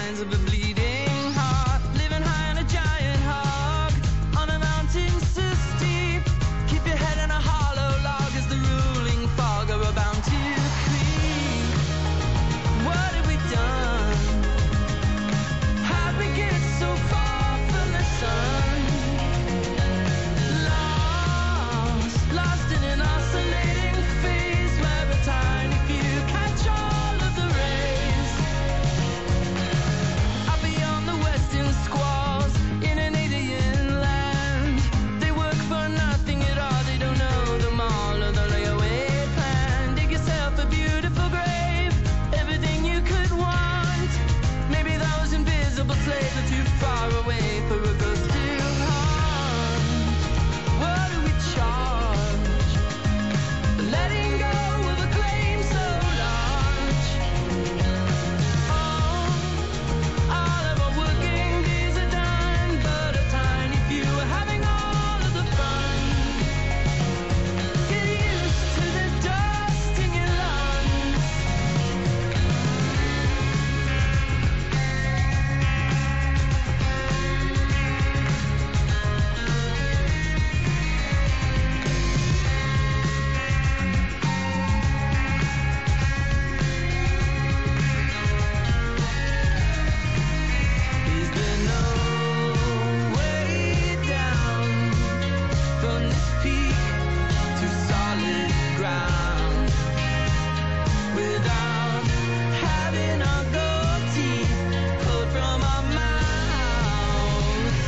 signs of a bleeding heart. Living high on a giant hog, on a mountain so steep. Keep your head in a hollow log as the ruling fog are about to creep. What have we done? How'd we get so far from the sun? Lost in an oscillating phase where a tiny few catch all of the rays. Up beyond the western squalls, in an alien land, they work for nothing at all. They don't know the mall or the layaway plan. Dig yourself a beautiful grave, everything you could want. Maybe those invisible slaves are too far away for a ghost to haunt. What do we charge? Letting go of a claim so large. Oh, all of our working days are done, but a tiny few are having all of the fun. Get used to the dust in your lungs. Is there no way down from this peak to solid ground without having our gold teeth pulled from our mouths?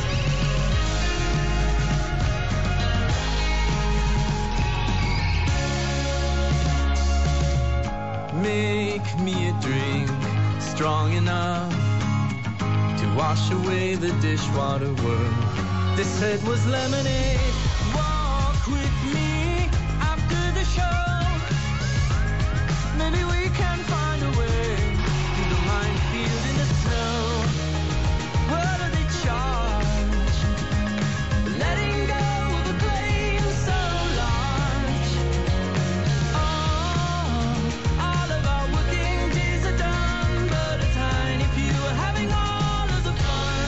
Make me a drink strong enough to wash away the dishwater world. This head was lemonade. Walk with me after the show. Maybe we can find a way through the minefield in the snow. What do they charge? Letting go of a claim so large. Oh, all of our working days are done, but a tiny few are having all of the fun.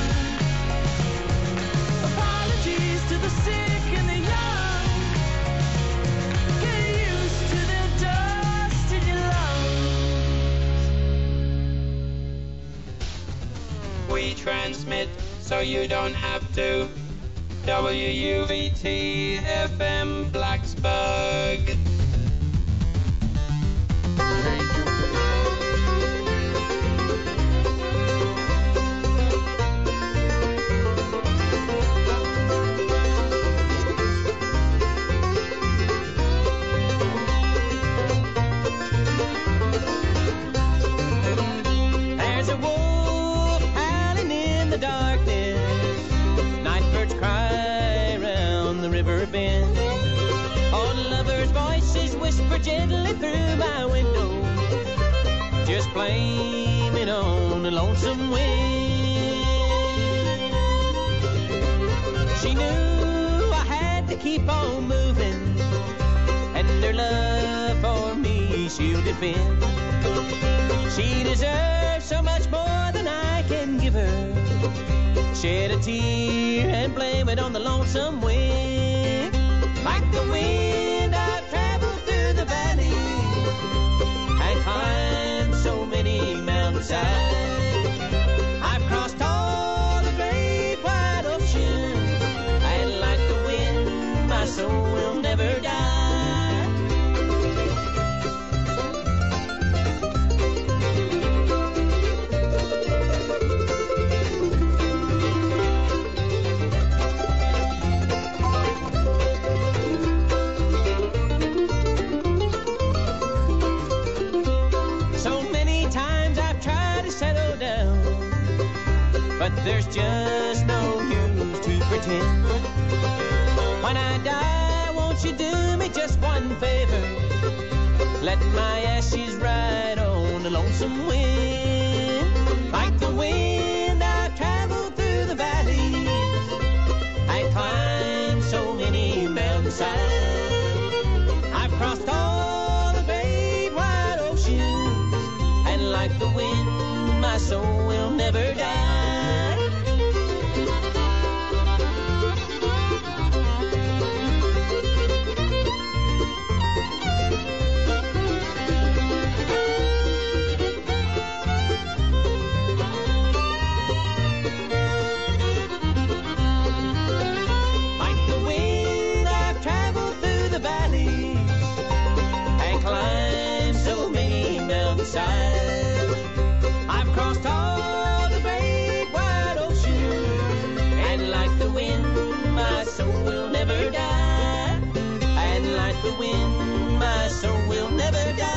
Apologies to the sick and the young. Get used to the dust in your lungs. We transmit so you don't have to. WUVT FM Blacksburg. There's a wolf howling in the darkness. Night birds cry around the river bend. All lovers' voices whisper gently through my window, just blaming on the lonesome wind. She knew I had to keep on moving, and her love for me she'll defend. She deserves so much more than I can give her. Shed a tear and blame it on the lonesome wind. Like the wind I've traveled through the valley and climbed so many mountainsides. I've crossed all the great wide ocean, and like the wind my soul will never die. But there's just no use to pretend. When I die, won't you do me just one favor? Let my ashes ride on the lonesome wind. Like the wind I've traveled through the valleys, I climbed so many mountainsides. I've crossed all the great wide ocean, and like the wind, my soul will never never die. And like the wind, my soul will never die.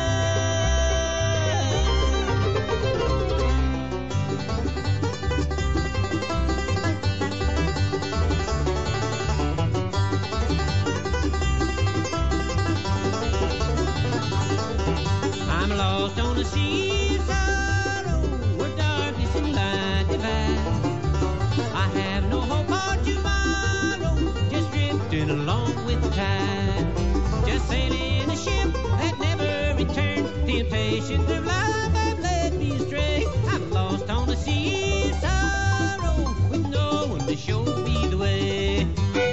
I'm lost on the sea of sorrow, where darkness and light divide. I have no hope for tomorrow, just drifting along with the tide. Just sailing a ship that never returns. The impatience of life have led me astray. I'm lost on the sea of sorrow, with no one to show me the way.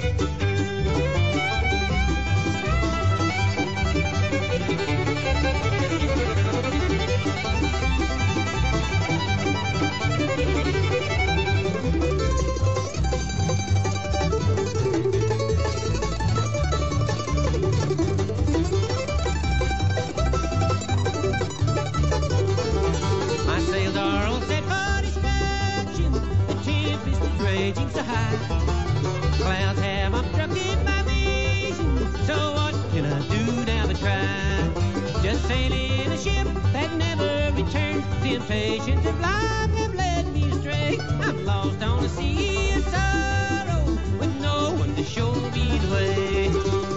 My sails are all set for destruction. The tempest is raging so high. Clouds have obstructed my vision. So what can I do now but try? Just sailing a ship that never returns. The impatience of life have led me astray. I'm lost on the sea of sorrow, with no one to show me the way.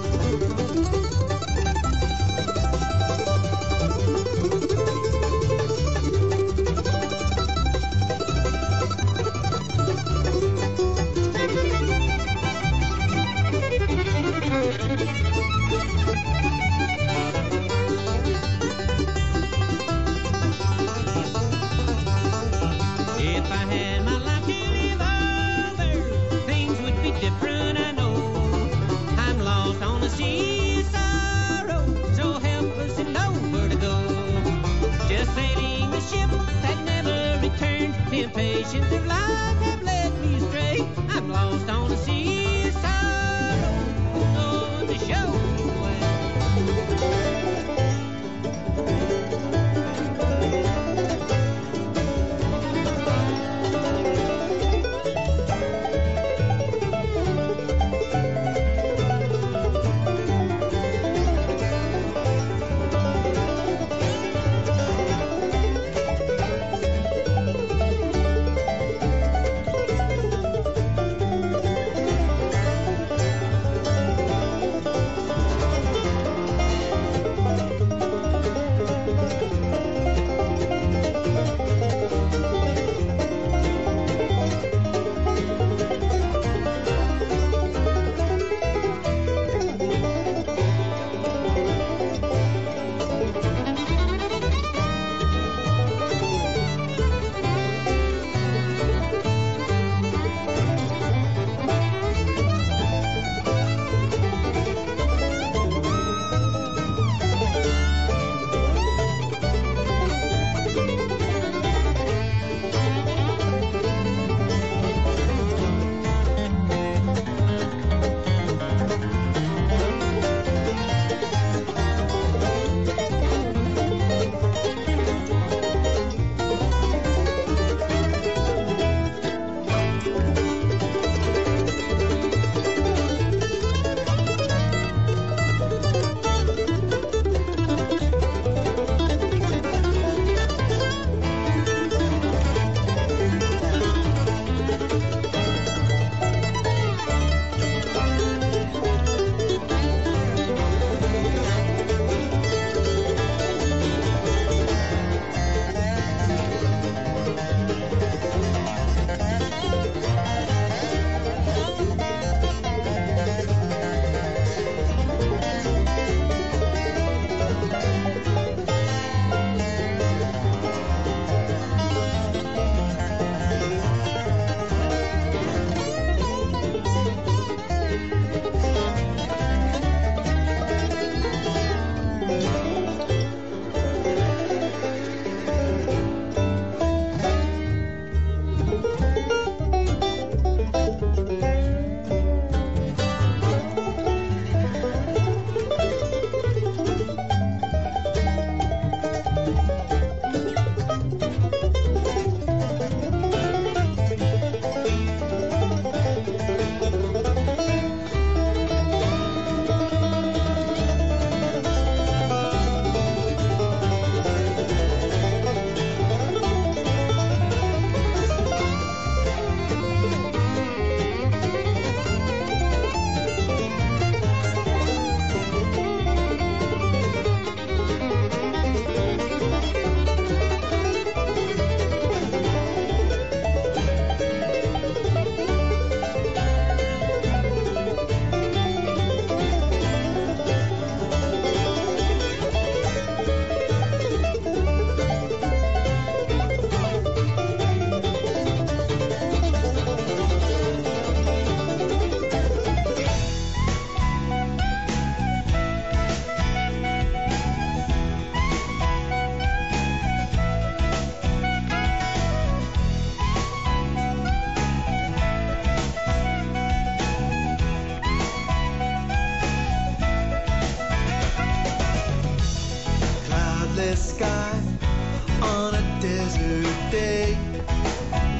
If I had my life to live over, things would be different, I know. I'm lost on the sea of sorrow, so helpless and nowhere to go. Just sailing a ship that never returns. The impatience of life have led me astray. I'm lost on the sea of sorrow, with no one to show me the way.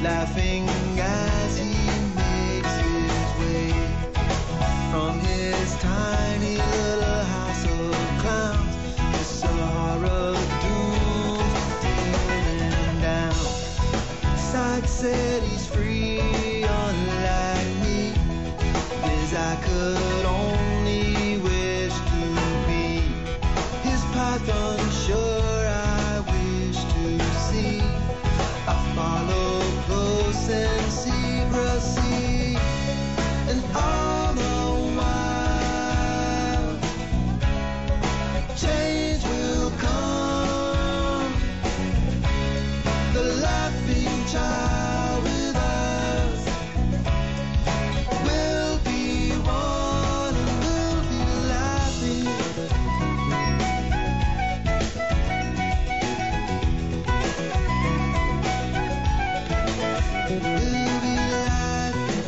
laughing as he makes his way from his tiny little house of clowns. The Sahara dunes tearing down. Side said he's free, unlike me, as I could only wish to be. His path unsure I wish to see. I follow close and secrecy, and all the while change will come. The laughing child with us will be one and will be laughing. We'll be laughing.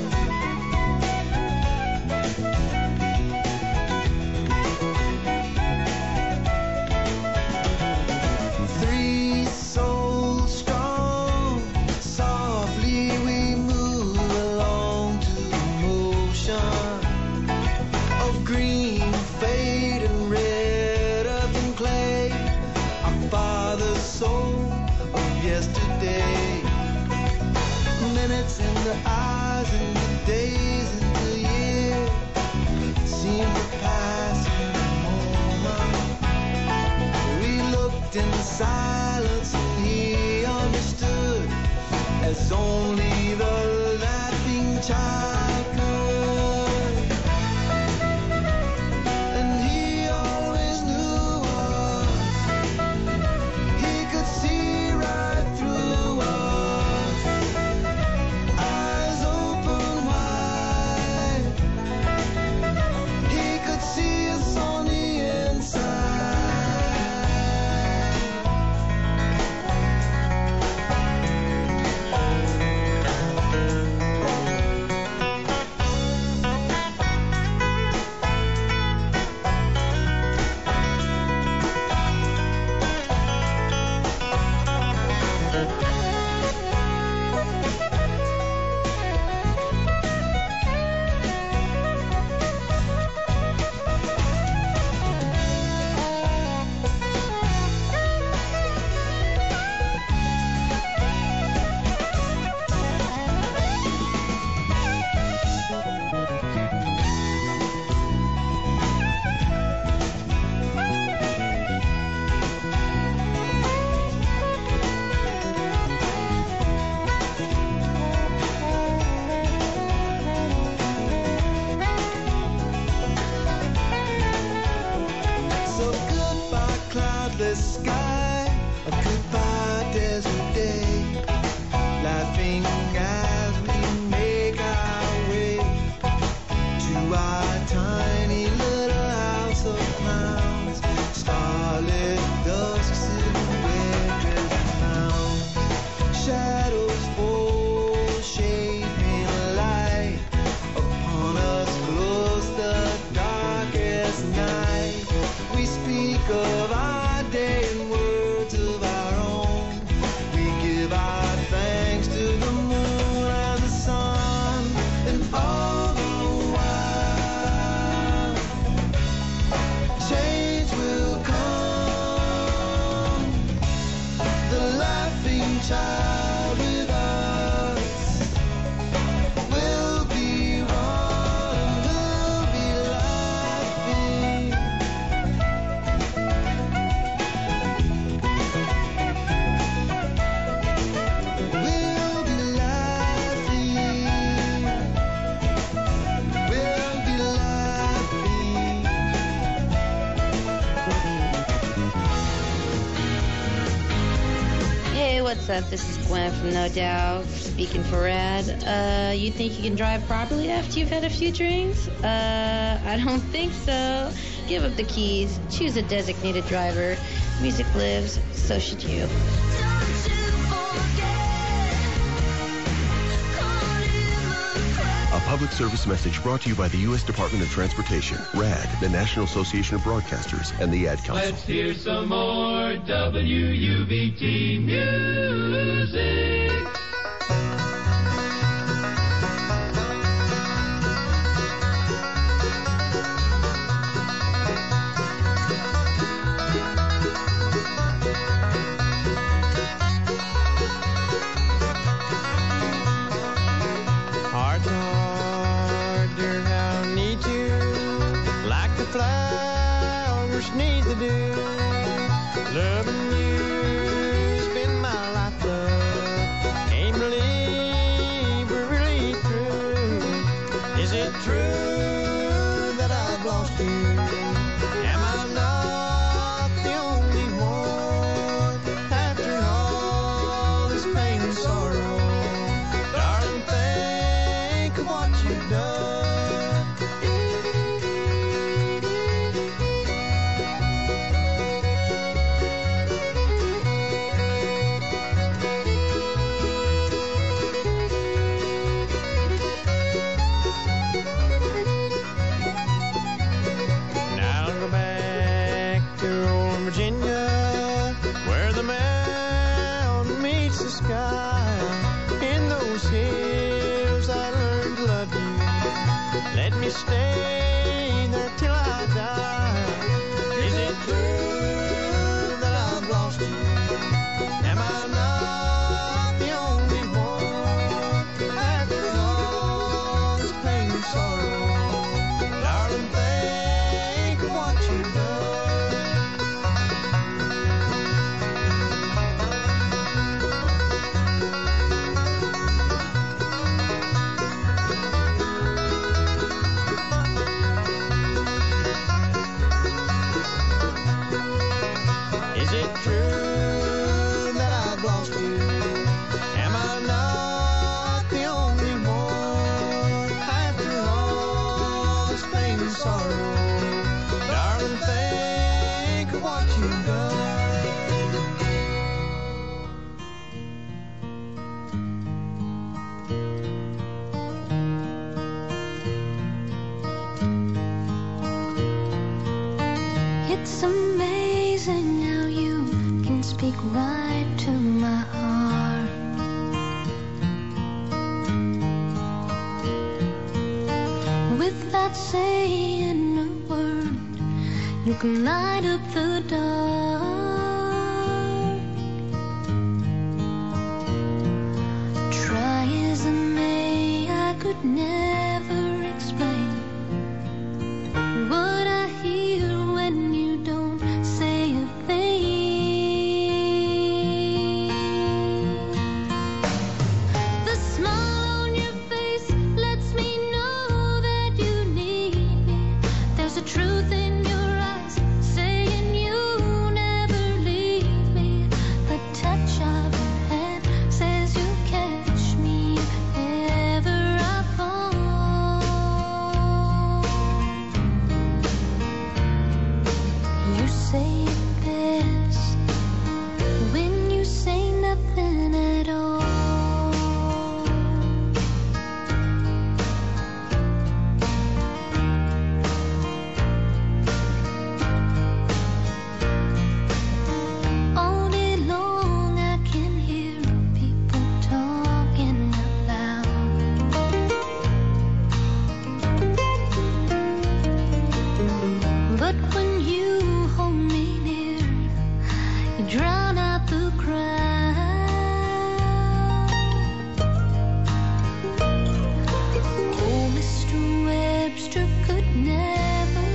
3 souls strong, softly we move along to the motion of green, fade and red earth and clay. Our Father's soul of yesterday. Minutes into hours, into days, into years, seem to pass in a moment. We looked in silence and he understood as only the laughing child could. And he always knew us. He could see right through us. Eyes open wide. He could see us on the inside. So goodbye cloudless sky, a goodbye desert day, laughing as we make our way to our tiny little house of clowns. Starlit dusk, silhouette found, shadows fall, shaping light upon us, close the darkest night. We speak of our day in words of our own. We give our thanks to the moon and the sun, and all the while change will come. The laughing child with us will be one, will be laughing. We'll be laughing. We'll be laughing. Hey, what's up? This is Gwen from No Doubt, speaking for Rad. You think you can drive properly after you've had a few drinks? I don't think so. Give up the keys. Choose a designated driver. Music lives, so should you. A public service message brought to you by the U.S. Department of Transportation, RAD, the National Association of Broadcasters, and the Ad Council. Let's hear some more WUVT music. to do. Loving you's been my life, love. Can't believe we're really through. Is it true that I've lost you? Am I not the only one after all this pain and sorrow? Darling, think of what you've done. Now I'll go back to old Virginia, where the mountain meets the sky. In those hills I learned to love you. Let me stay there till I die. Is it true that I've lost you? Am I not the only one after all this pain and sorrow? Darling, think of what you've done. Is it true that I've lost you? Am I not the only one after all this pain and sorrow? Darling, think of what you've done. It's amazing how you can speak right to my heart. Without saying a word, you can light up the dark. Try as I may, I could never explain what I hear when you don't say a thing. The smile on your face lets me know that you need me. There's a truth in your eyes saying you never leave me. The touch of your hand says you'll catch me if ever I fall. You say it best when you say nothing at all. All day long I can hear people talking out loud. But when you hold me near, you drown out the crowd. Oh, Mr. Webster could never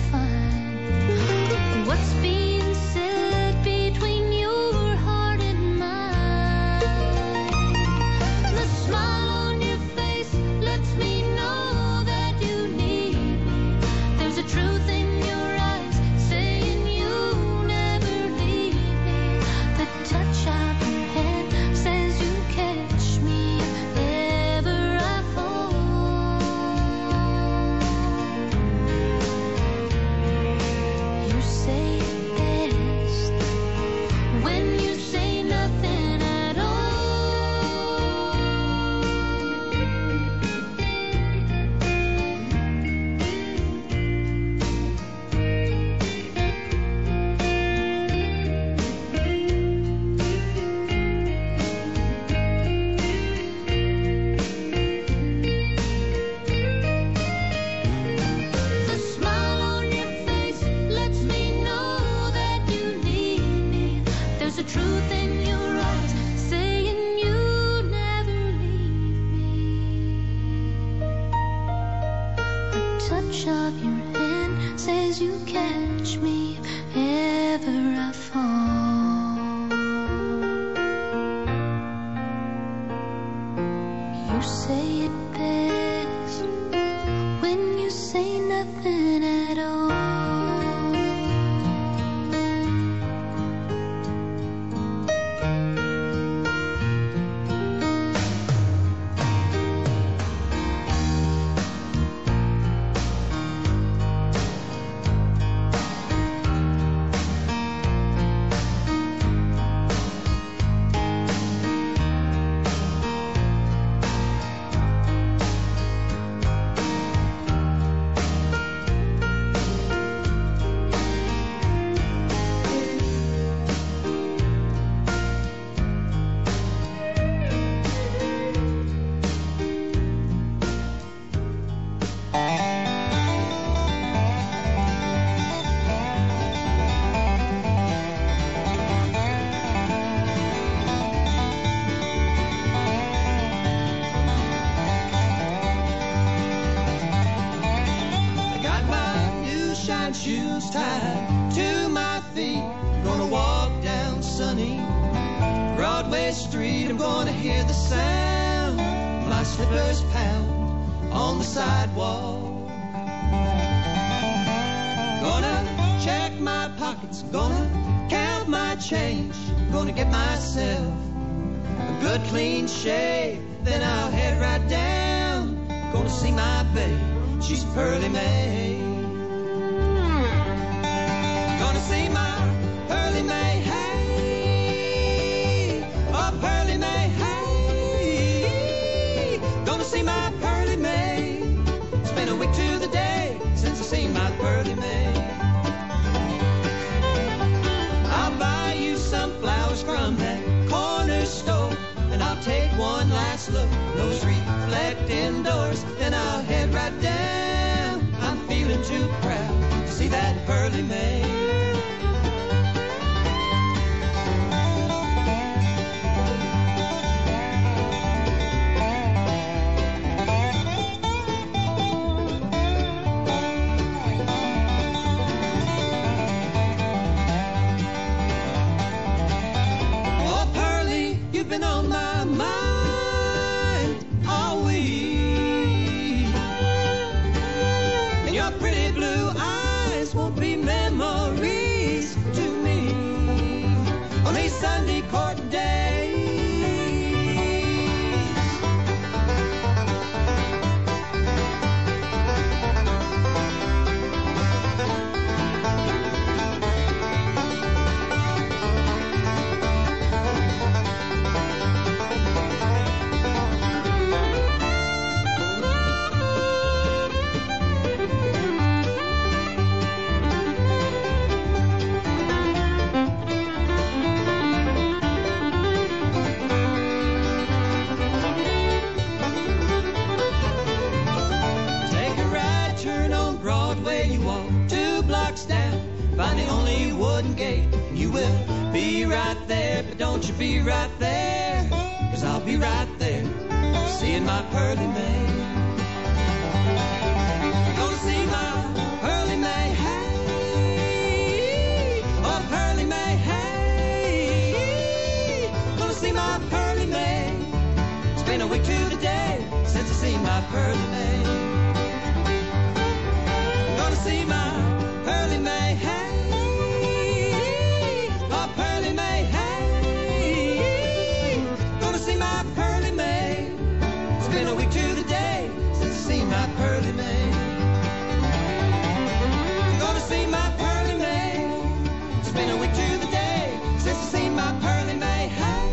define what's being said between your heart and mine. The smile on your face lets me know that you need me. There's a truth in your eyes saying you never leave me. The touch of your hand says you catch me if ever I fall. You say it best when you say nothing at all. The smile on your face lets me know that you need me. There's a truth in your eyes saying you never leave me. A touch of your hand says you catch me if wherever I fall. You say it best when you say nothing at all. I got my new shine shoes tied to my feet. Gonna walk down sunny Broadway Street. I'm gonna hear the sound of my slippers pound on the sidewalk. Gonna check my pockets, gonna count my change. Gonna get myself a good clean shave. Then I'll head right down. Gonna see my babe, she's Pearly May. Gonna see my Pearly May, hey. Oh, Pearly May, hey. Gonna see my Pearly May. It's been a week to the day since I seen my Pearly May. I'll buy you some flowers from that corner store, and I'll take one last look at those reflecting doors. Then I'll head right down. I'm feeling too proud to see that Pearly May. Oh, Pearly, you've been on my mind all week. And your pretty blue eyes won't be memories to me on these Sunday court days. Take a right turn on Broadway, you walk 2 blocks down, find the only wooden gate, and you will be right there. But don't you be right there, 'cause I'll be right there, seeing my Pearly May. Gonna see my Pearly May, hey. Oh, Pearly May, hey. Gonna see my Pearly May. It's been a week to the day since I seen my Pearly May. Gonna see my Pearly May, hey. Oh, Pearly May, hey. Gonna see my Pearly May. It's been a week to the day since I seen my Pearly May. Gonna see my Pearly May. It's been a week to the day since I seen my Pearly May, hey.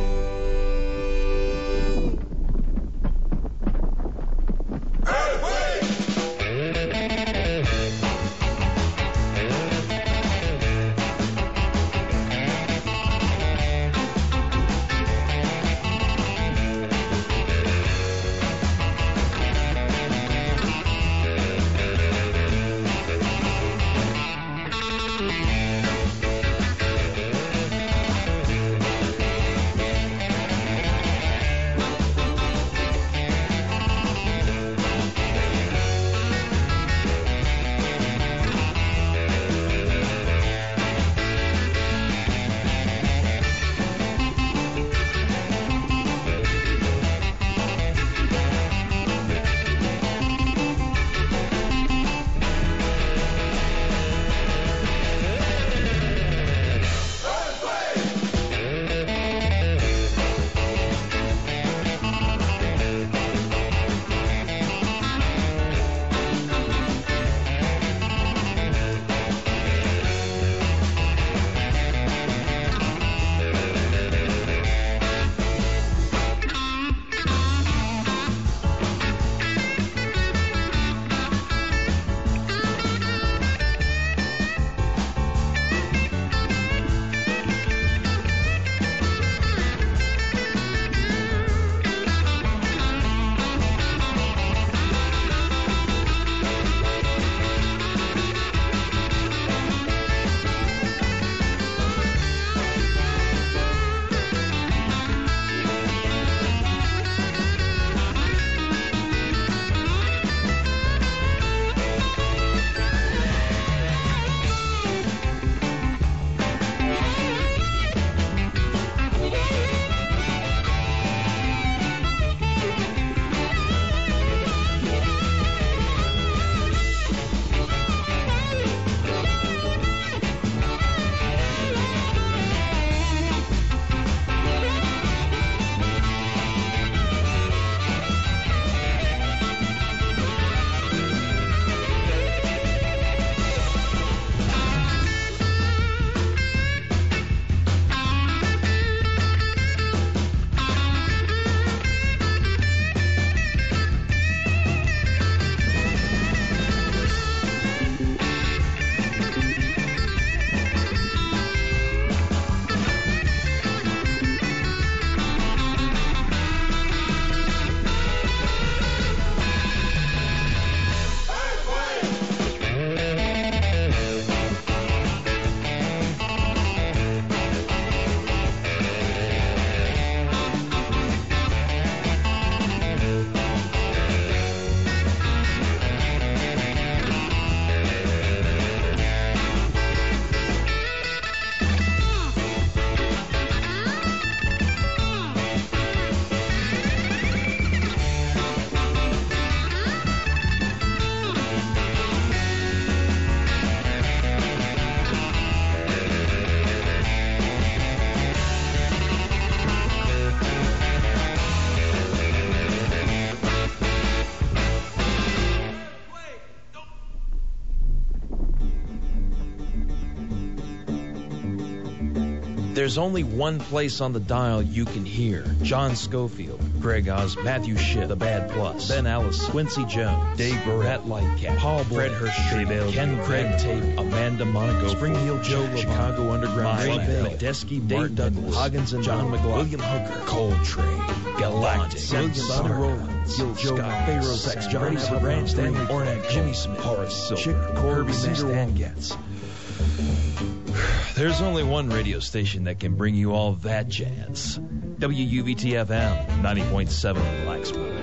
There's only one place on the dial you can hear. John Schofield, Greg Oz, Matthew Shipp, The Bad Plus, Ben Ellis, Quincy Jones, Dave Burrett, Lightcap, Paul Fred Hirsch, Ken Craig Tape, Amanda Monaco, Springfield Joe, Chicago Underground, Medeski, Dave Douglas, Hoggins and John McLaughlin, William Hooker, Coltrane, Galactic, Sonny Rollins, Gil Scott, Pharaoh's X, Johnny Ranch, Stanley Ornak, Jimmy Smith, Horace Silver, Chick Corby, Stan Getz. There's only one radio station that can bring you all that jazz. WUVT-FM, 90.7 in Blacksburg.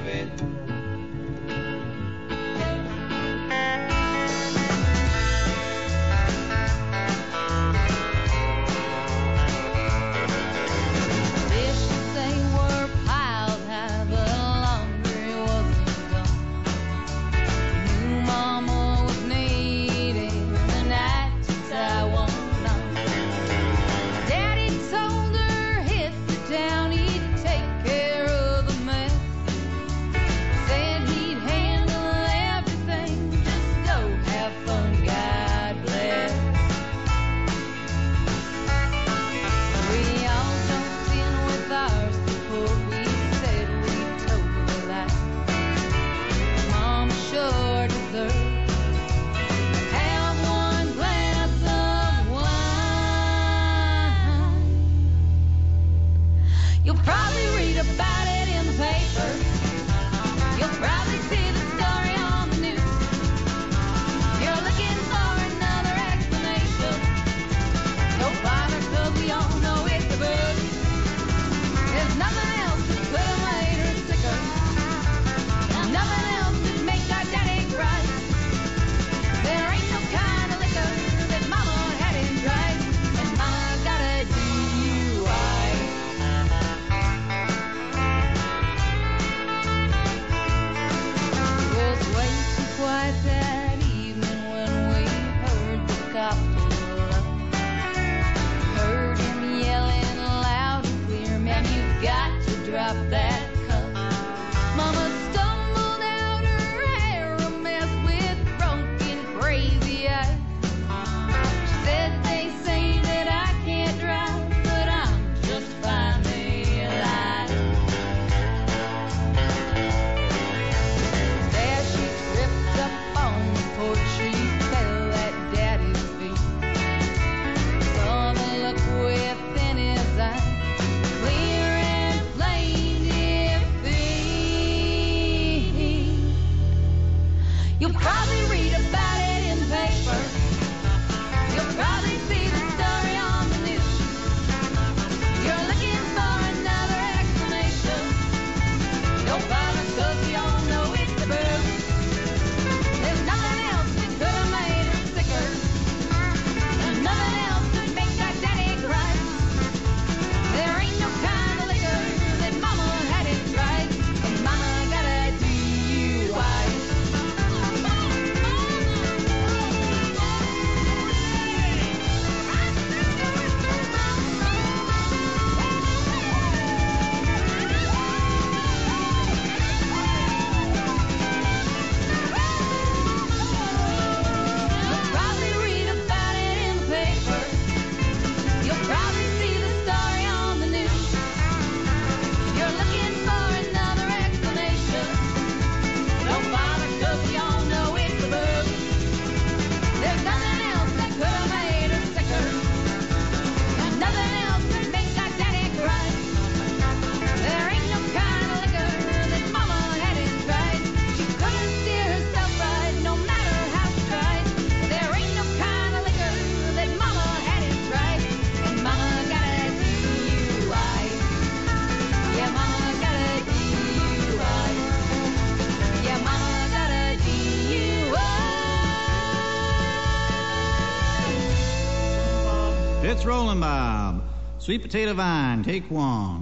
It's Rolling Bob. Sweet Potato Vine, take one.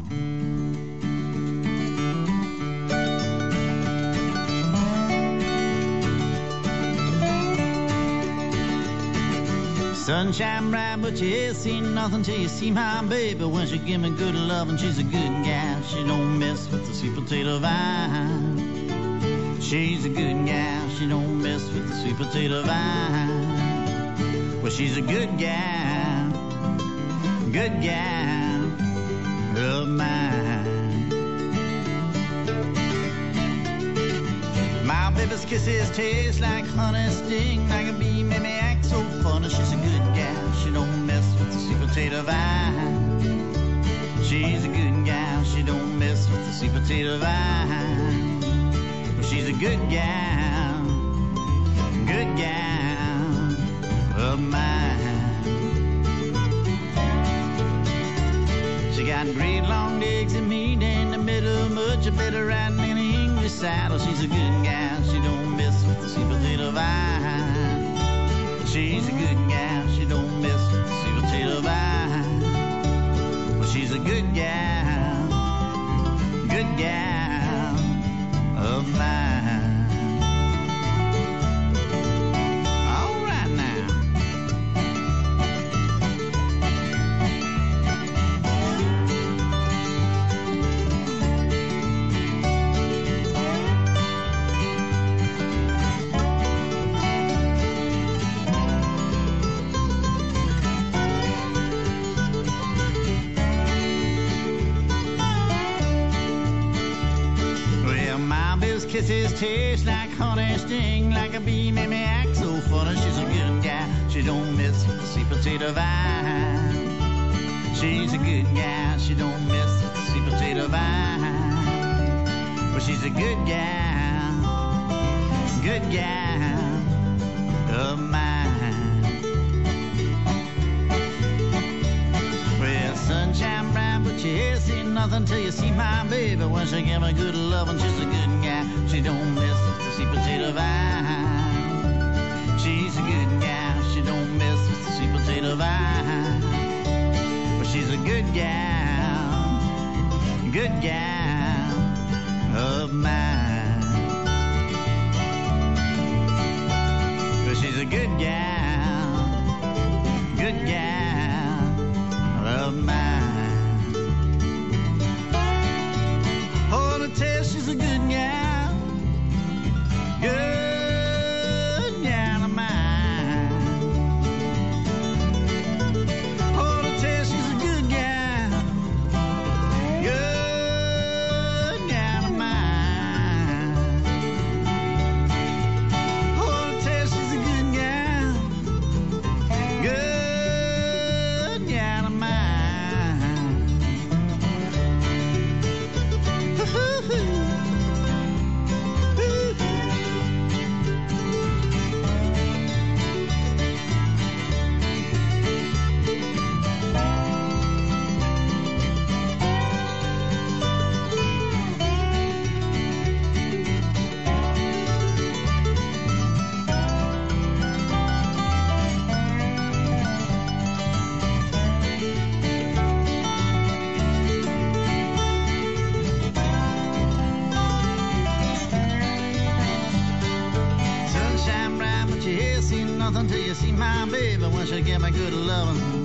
Sunshine bright, but you ain't seen nothing till you see my baby. When she give me good love and she's a good gal, she don't mess with the sweet potato vine. She's a good gal, she don't mess with the sweet potato vine. Well, she's a good gal. good gal of mine. My baby's kisses taste like honey, sting like a bee, make me act so funny. She's a good gal, she don't mess with the sweet potato vine. She's a good gal, she don't mess with the sweet potato vine. She's a good gal of mine. She got great long legs and meat in the middle, much better riding in an English saddle. She's a good gal, she don't mess with the sweet potato vine. She's a good gal, she don't mess with the sweet potato vine. Well, she's a good gal of mine. All right now. Kisses taste like honey, sting like a bee, make me act so funny. She's a good gal, she don't mess with the sweet potato vine. She's a good gal, she don't mess with the sweet potato vine. Well, she's a good gal of mine. Well, sunshine bright, but you ain't seen nothing till you see my baby. When she give me good loving, she's a good gal. She don't mess with the sweet potato vine. She's a good gal, she don't mess with the sweet potato vine. But she's a good gal of mine. But she's a good gal of mine. Oh, to tell she's a good gal. Good gal of mine. Oh, to tell she's a good gal. Good gal of mine. Oh, to tell she's a good gal. Good gal of mine. Until you see my baby, when she give me good loving.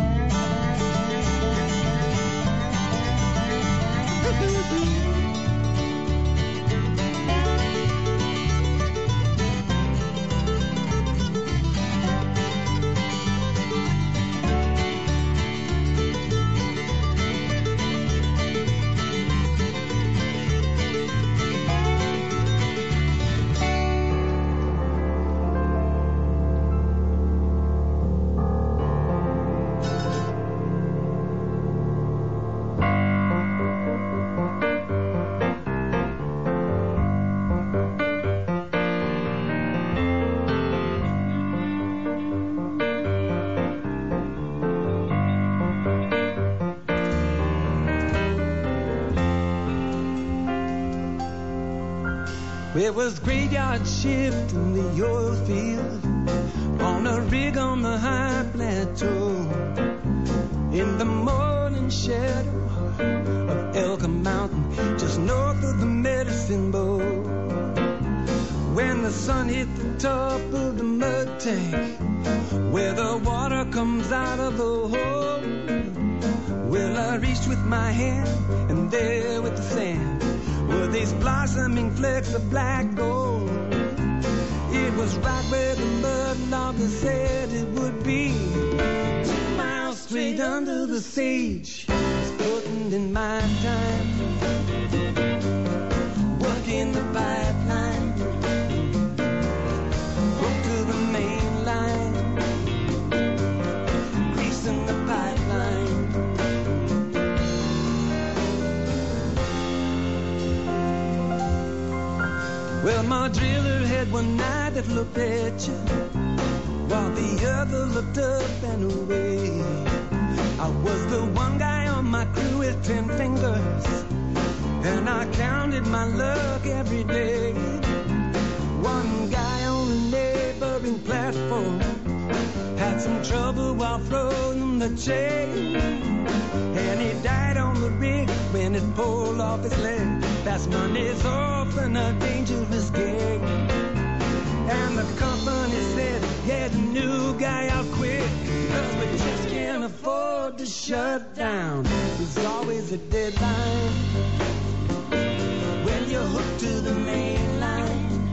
It was graveyard shift in the oil field, on a rig on the high plateau, in the morning shadow of Elka Mountain, just north of the Medicine Bow. When the sun hit the top of the mud tank, where the water comes out of the hole, well, I reached with my hand, and there with the sand were these blossoming flecks of black gold. It was right where the mud logger said it would be. 2 miles straight under the sage. Just putting in my time, working the pipeline, hooked to the main line, greasing the pipeline. Well, my driller had one night that looked at you, while the other looked up and away. I was the one guy on my crew with 10 fingers, and I counted my luck every day. One guy on a neighboring platform had some trouble while throwing the chain, and he died on the rig when it pulled off his leg. That's Monday's off and a dangerous gig. And the company said, get a new guy out quick, 'cause we just can't afford to shut down. There's always a deadline when you're hooked to the main line.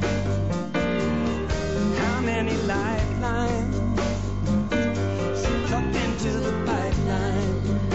How many lifelines tucked into the pipeline?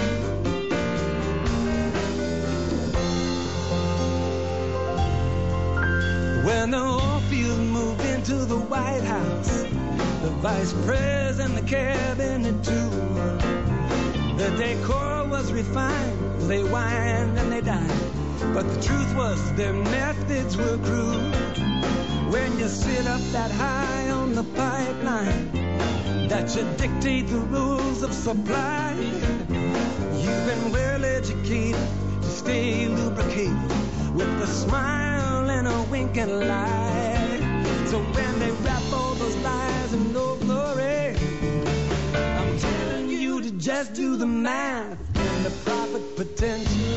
When the oil field moved into the White House, the vice president, the cabinet too, the decor was refined. They whined and they dined, but the truth was their methods were crude. When you sit up that high on the pipeline, that should dictate the rules of supply. You've been well educated to stay lubricated with a smile and a wink and a lie. So when they wrap all those lies in no glory, I'm telling you to just do the math, and the profit potential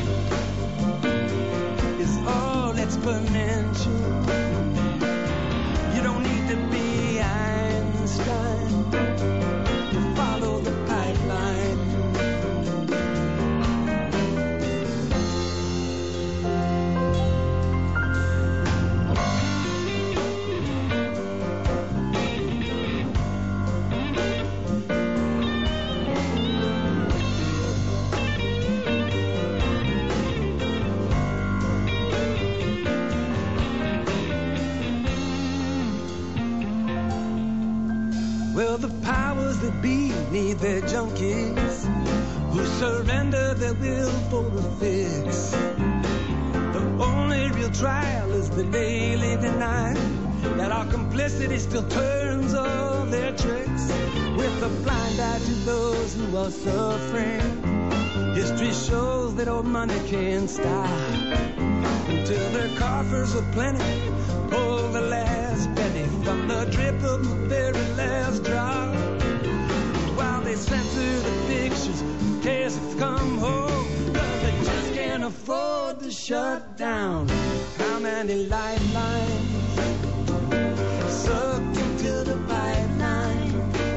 is all exponential. You don't need to be Einstein to follow the pipeline. Well, the powers that be need their junkies who surrender their will for a fix. The only real trial is the daily denial that our complicity still turns all their tricks, with a blind eye to those who are suffering. History shows that old money can't stop until their coffers are plenty. Pull the last penny from the drip of the very last drop. While they censor the pictures, cases come home, 'cause they just can't afford to shut down. How many lifelines sucked into the pipeline?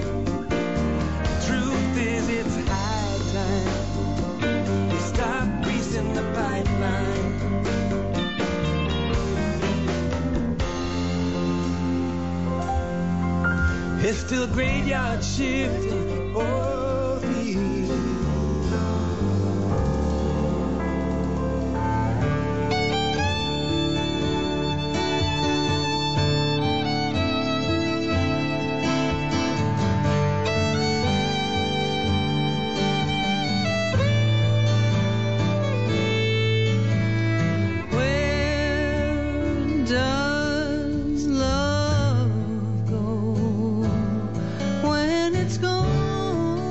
Truth is, it's high time we stop greasing the pipeline. It's still graveyard shifting oil field. When it's gone,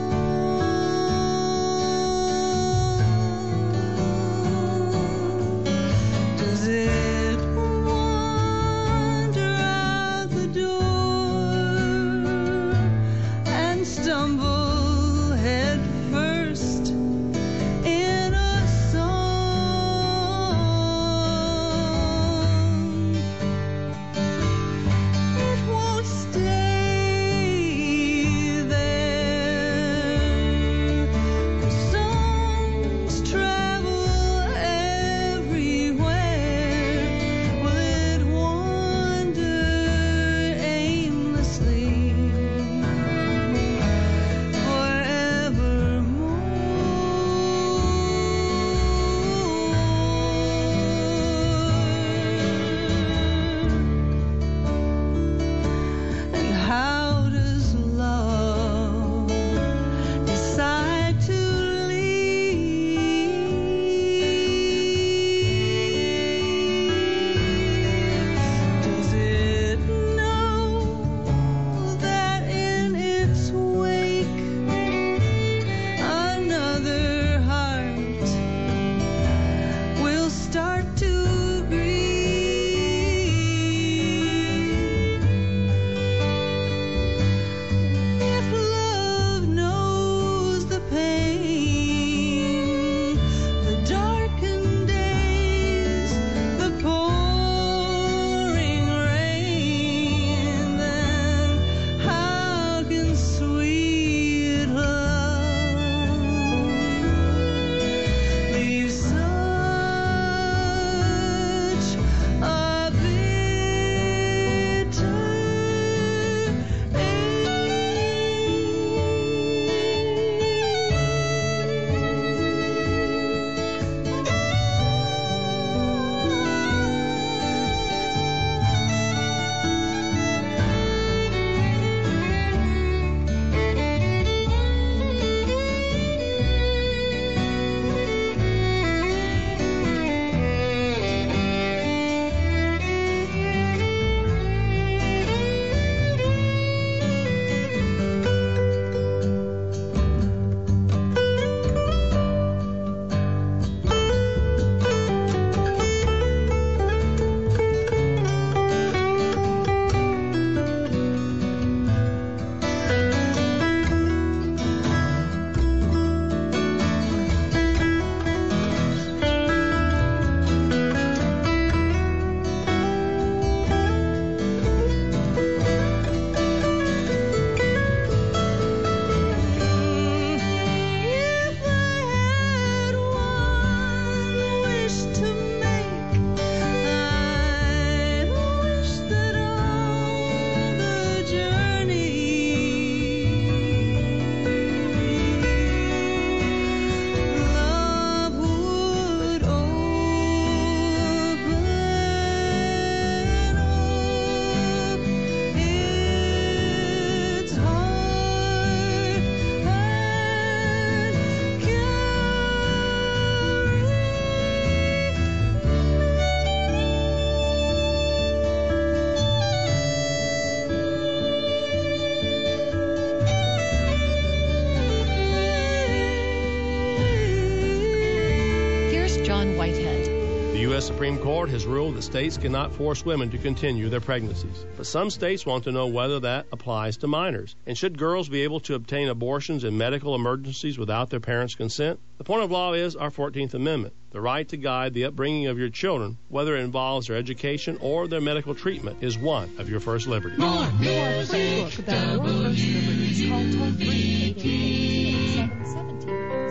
Supreme Court has ruled that states cannot force women to continue their pregnancies. But some states want to know whether that applies to minors. And should girls be able to obtain abortions in medical emergencies without their parents' consent? The point of law is our 14th Amendment, the right to guide the upbringing of your children, whether it involves their education or their medical treatment, is one of your first liberties. More music, WUTV. Call toll free 888-817-17.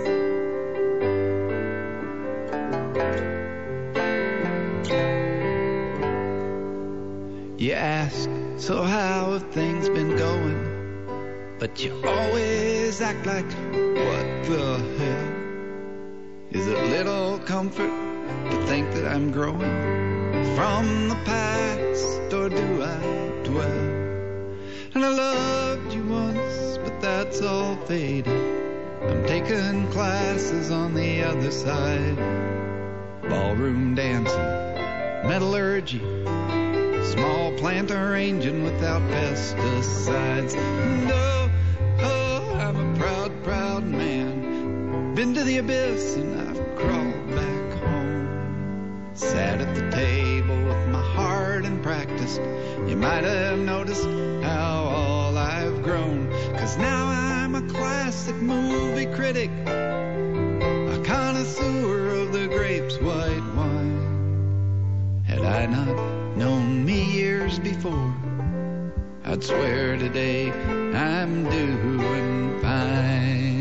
You ask, so how have things been going? But you always act like, what the hell? Is it little comfort to think that I'm growing from the past, or do I dwell? And I loved you once, but that's all faded. I'm taking classes on the other side. Ballroom dancing, metallurgy, small plant arranging without pesticides. And oh, I'm a proud, proud man. Been to the abyss and I've crawled back home. Sat at the table with my heart and practiced. You might have noticed how all I've grown. 'Cause now I'm a classic movie critic, a connoisseur of the grape's white wine. Had I not known me years before, I'd swear today I'm doing fine.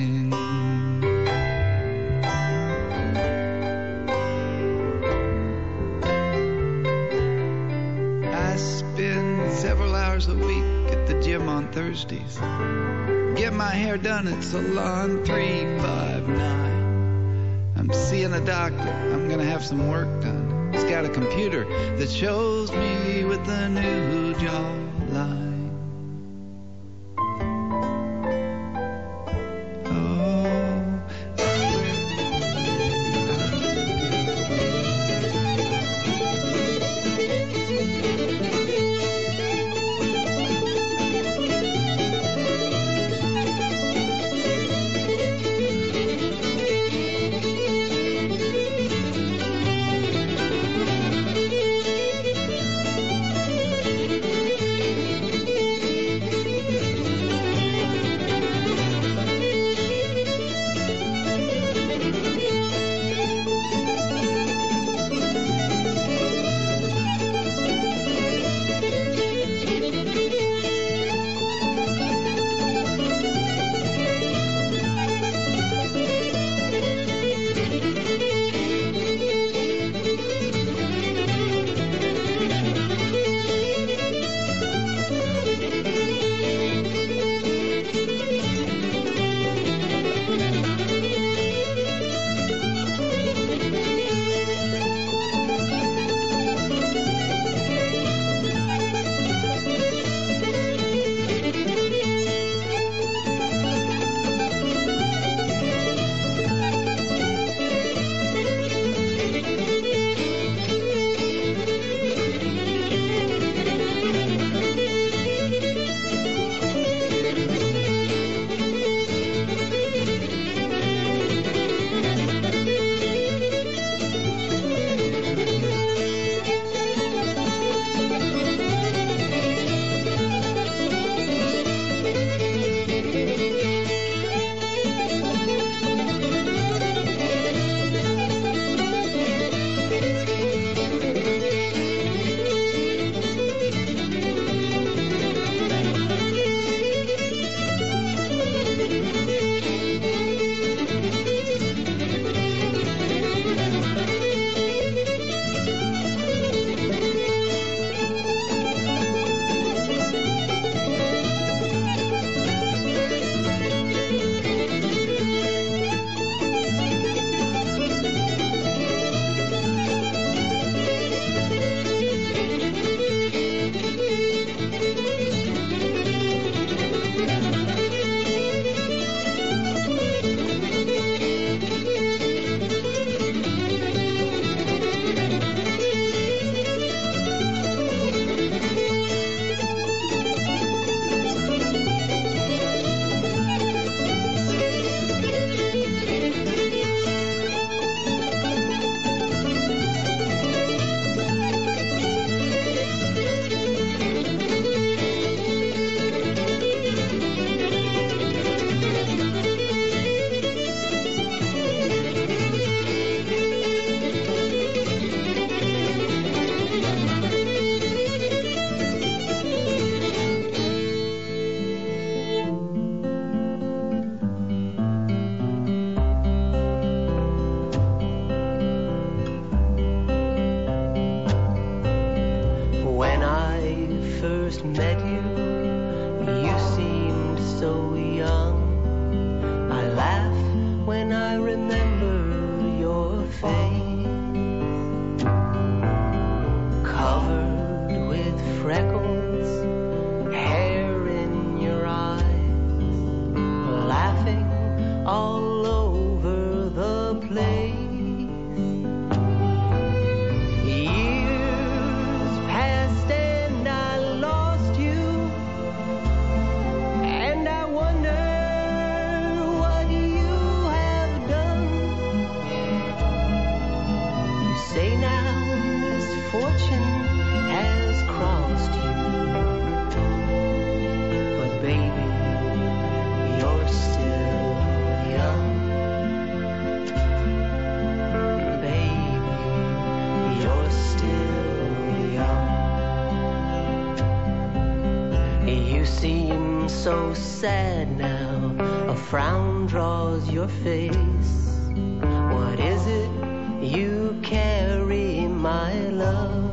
I spend several hours a week at the gym on Thursdays. Get my hair done at Salon 359. I'm seeing a doctor, I'm gonna have some work done. He's got a computer that shows me with the new jawline. first met you, you seemed so young. I laugh when I remember your face, covered with freckles, hair in your eyes, laughing all over the place. Years passed and I lost you, and I wonder what you have done. You say now misfortune has crossed you, but baby, you're still young. Baby, you're still young. You seem so sad now, a frown draws your face. What is it you carry, my love?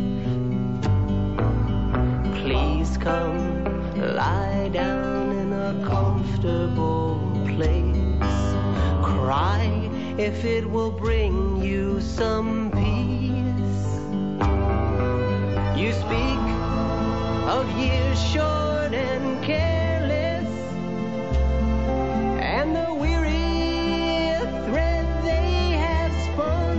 Please come lie down in a comfortable place. Cry if it will bring you some peace. You speak of years short and careless, and the weary thread they have spun.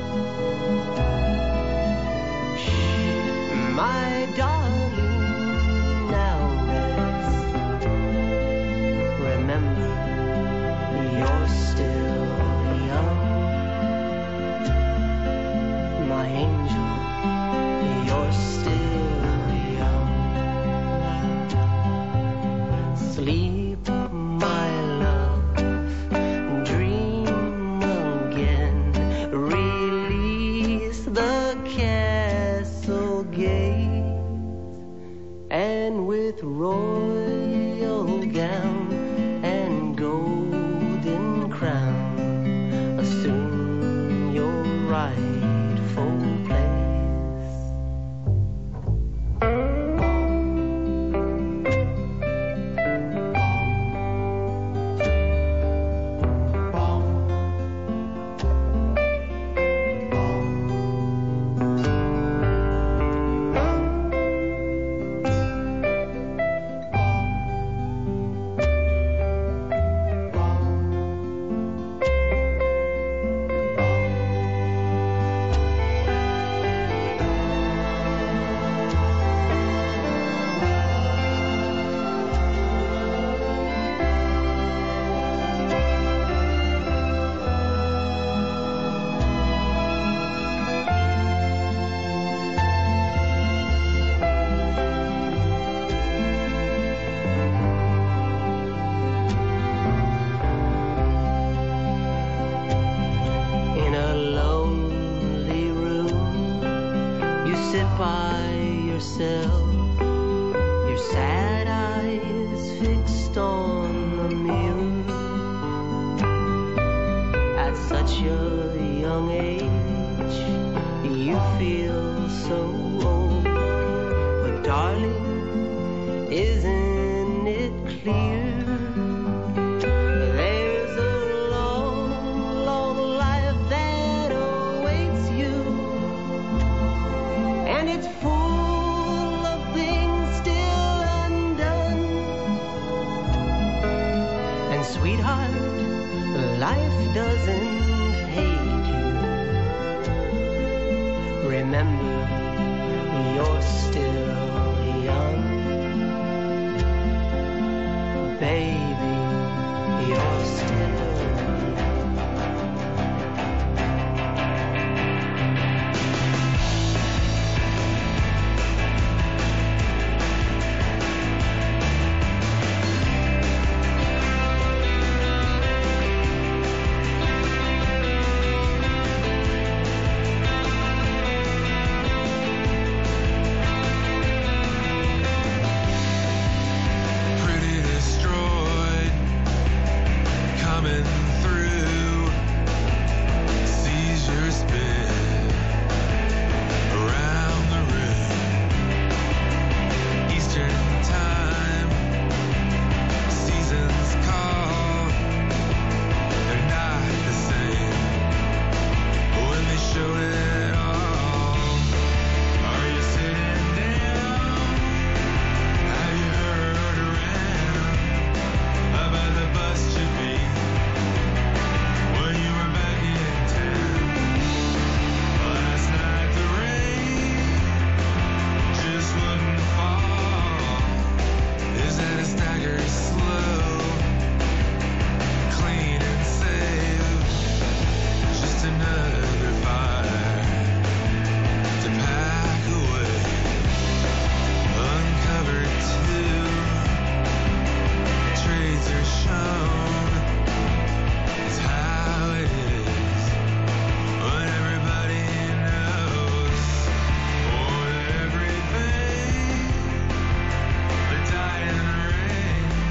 Shh, my darling, now rest. Remember, you're still young. My angel, you're still young. Sleep, my love, dream again. Release the castle gate, and with royal gown and golden crown, assume your rightful place. In a lonely room, you sit by yourself, your sad eyes fixed on the mirror. At such a young age, you feel so old. But darling, isn't it clear